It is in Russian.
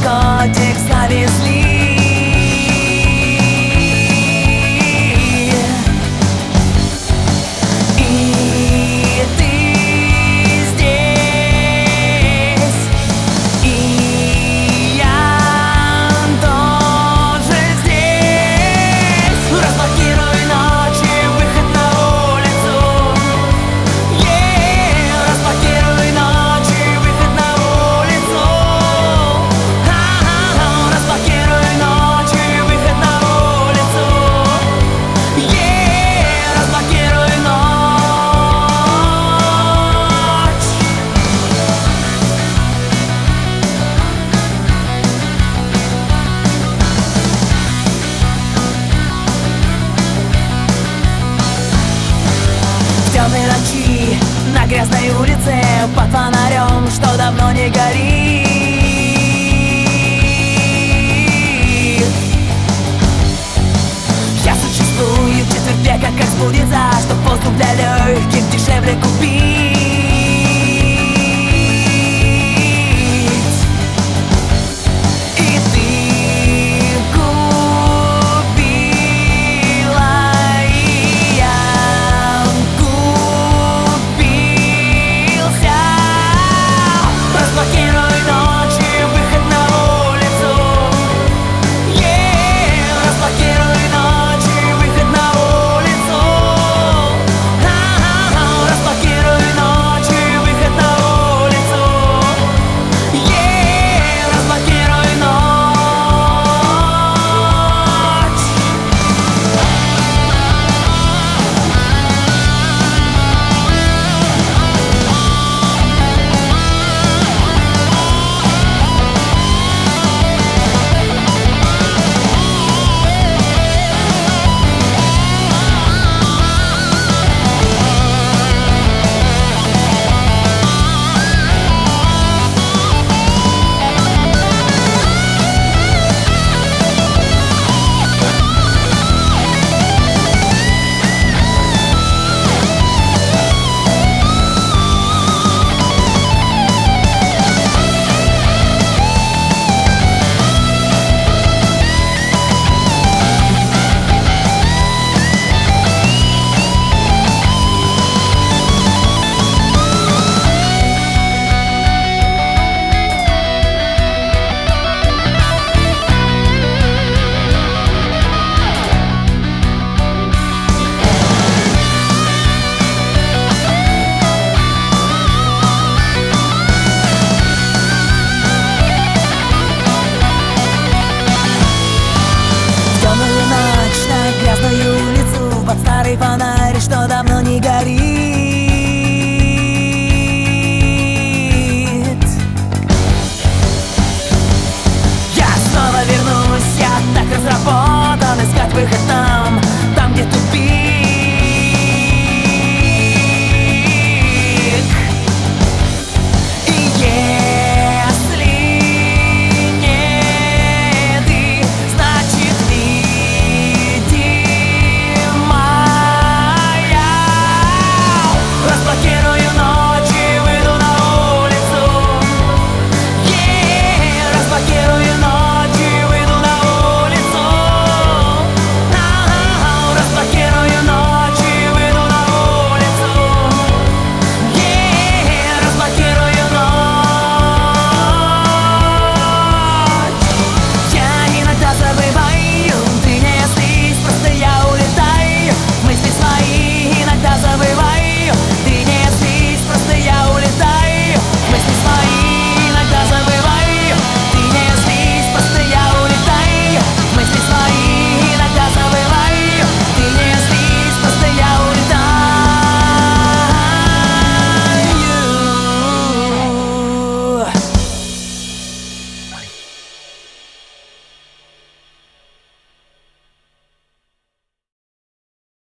наркотик завезли. И ты здесь, и я тоже здесь. Разблокируй ночи, выход на улицу. Разблокируй ночи, выход на улицу. Разблокируй ночи, выход на улицу. Разблокируй ночь. В темной ночи на грязной улице под фонарем, что давно не горит. Я существую четверть века, как сбудется, чтоб воздух для легких дешевле купить. И ты купила, и я купился. Разблокируй ночи, выход на улицу. Разблокируй ночи, выход на улицу. Разблокируй ночи, выход на улицу. Разблокируй ночь. Темную ночь на грязную улицу под старый фонарь, что давно не горит. Я снова вернусь, я так разработан, искать выход там,